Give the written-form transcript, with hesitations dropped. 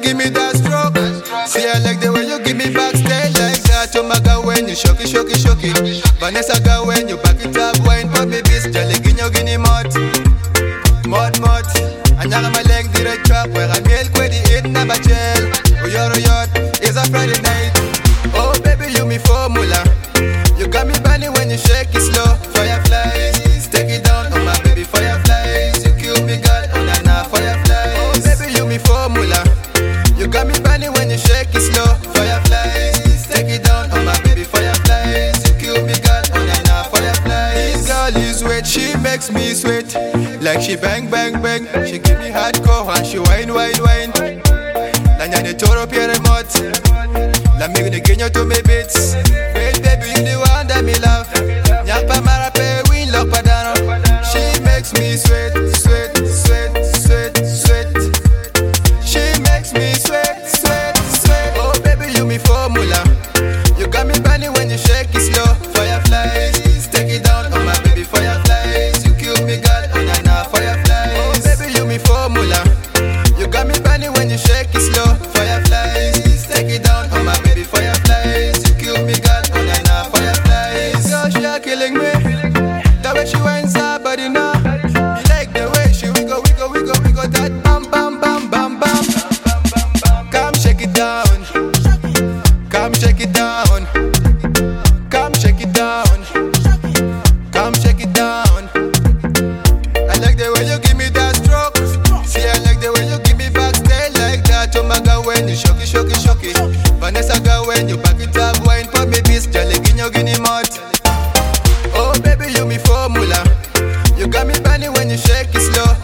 give me that stroke. See, I like the way you give me backstage like that. Oh my God, when you shock it, shock it, shock it. Vanessa girl, when you back it up, wine for me, bitch. Jolly guinea, guinea, mud. Mud, mud. Anyaga my leg, direct trap. Where I milk, where the eat, never gel. Oh, you're yacht. It's a Friday night. Oh, baby, you me formula. You got me bunny when you shake it slow. Fireflies, take it down, oh my baby, fireflies. You kill me, girl, oh na na, fireflies. Oh, baby, you me formula. You got me bunny when you shake it slow. Fireflies, take it down, oh my baby, fireflies. You kill me, girl, oh na na, fireflies. This girl is wet, she makes me sweat. Like she bang, bang, bang. She give me hardcore and she whine, whine, whine. La nyane toro pierre mot. La migue de guignol to mes beats. Wait, baby, you the one that me love. Nyak pa marape, win lock padano. She makes me sweat, sweat, sweat, sweat, sweat. She makes me sweat, sweat, sweat. Oh, baby, you me formula. You got me bunny when you shake it slow. Fireflies, take it down, oh my baby, fireflies. You kill me, girl, oh na na, fireflies. Oh, baby, you me formula. You got me bunny when you shake it slow. Fireflies, take it down, oh my baby, fireflies. You kill me, girl, oh na na, fireflies. Girl, she are killing me. The way she winds her body now. You like the way she wiggle, wiggle, wiggle, wiggle. That bam, bam, bam, bam, bam. Come shake it down. Come shake it down. Come shake it down. Come shake it down. I like the way you give me that stroke. See, I like the way you give me backstage like that. Oh my God, when you shock it, shock it, shock it. Vanessa girl, when you back it up, wine for me, bitch. Jolly guinea, guinea, mud. Oh baby, you me formula. You got me bunny when you shake it slow.